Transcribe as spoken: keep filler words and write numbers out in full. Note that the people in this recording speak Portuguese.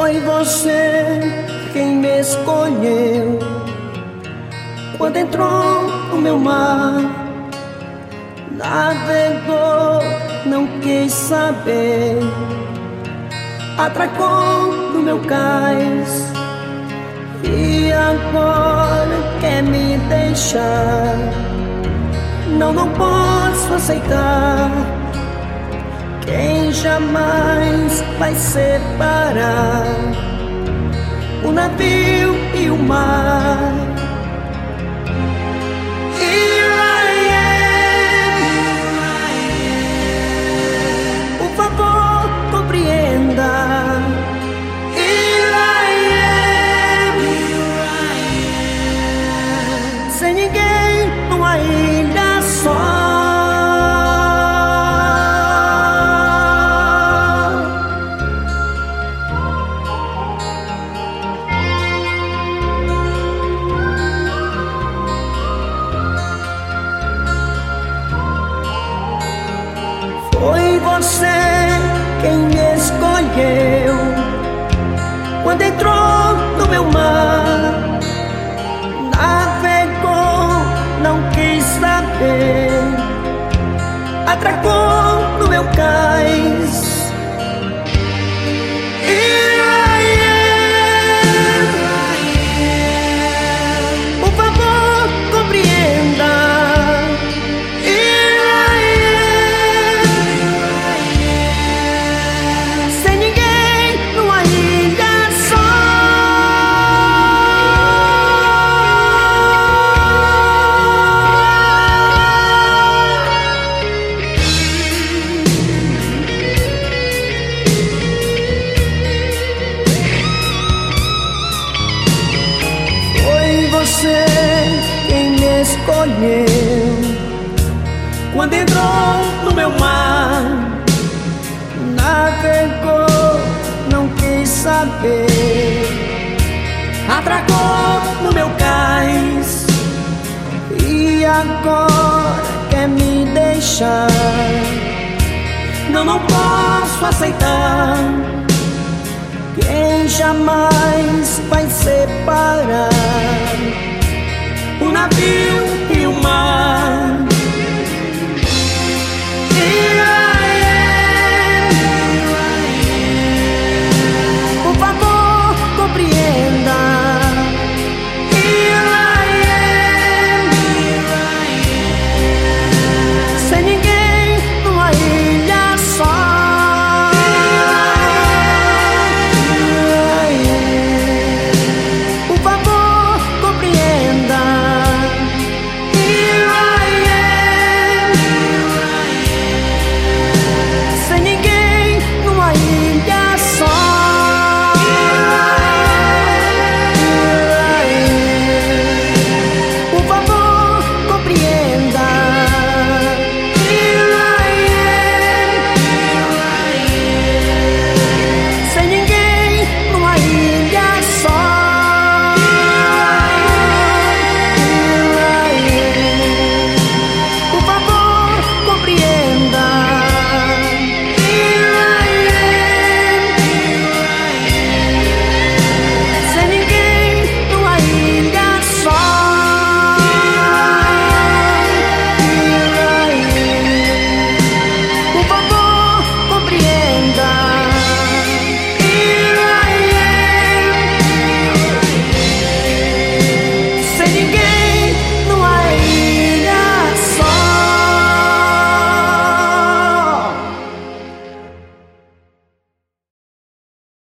Foi você quem me escolheu quando entrou no meu mar. Navegou, não quis saber, atracou no meu cais e agora quer me deixar. Não, não posso aceitar quem jamais vai separar o navio e o mar. Here I am, por favor, compreenda. Here I am, sem ninguém numa ilha só. Foi você quem me escolheu quando entrou no meu mar. Navegou, não quis saber, atracou no meu cais. Here I am, por favor, compreenda. Você quem me escolheu quando entrou no meu mar. Navegou, não quis saber, atracou no meu cais e agora quer me deixar. Não, não posso aceitar quem jamais vai separar o navio e o mar.